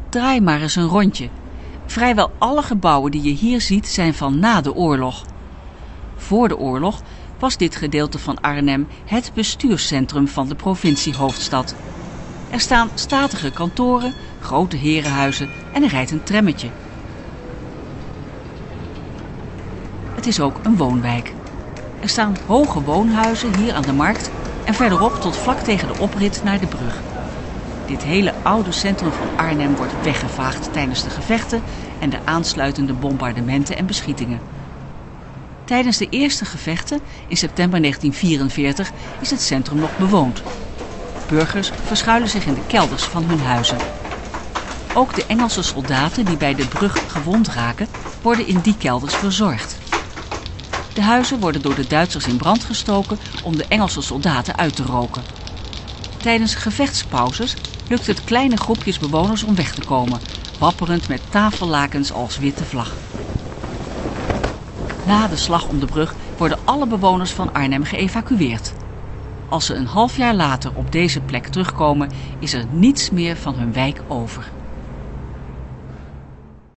Draai maar eens een rondje. Vrijwel alle gebouwen die je hier ziet zijn van na de oorlog. Voor de oorlog was dit gedeelte van Arnhem het bestuurscentrum van de provinciehoofdstad. Er staan statige kantoren, grote herenhuizen en er rijdt een trammetje. Het is ook een woonwijk. Er staan hoge woonhuizen hier aan de markt en verderop tot vlak tegen de oprit naar de brug. Dit hele oude centrum van Arnhem wordt weggevaagd tijdens de gevechten en de aansluitende bombardementen en beschietingen. Tijdens de eerste gevechten in september 1944 is het centrum nog bewoond. Burgers verschuilen zich in de kelders van hun huizen. Ook de Engelse soldaten die bij de brug gewond raken, worden in die kelders verzorgd. De huizen worden door de Duitsers in brand gestoken om de Engelse soldaten uit te roken. Tijdens gevechtspauzes lukt het kleine groepjes bewoners om weg te komen, wapperend met tafellakens als witte vlag. Na de slag om de brug worden alle bewoners van Arnhem geëvacueerd. Als ze een half jaar later op deze plek terugkomen, is er niets meer van hun wijk over.